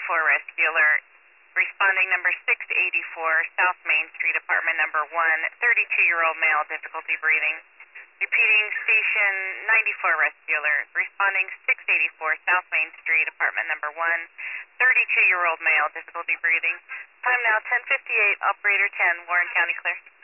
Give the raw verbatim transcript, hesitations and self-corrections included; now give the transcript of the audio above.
eighty-four Rescue Alert. Responding number six eighty-four, South Main Street, apartment number one, thirty-two-year-old male, difficulty breathing. Repeating, station ninety-four Rescue Alert. Responding six eighty-four, South Main Street, apartment number one, thirty-two-year-old male, difficulty breathing. Time now ten fifty-eight, operator ten, Warren County clear.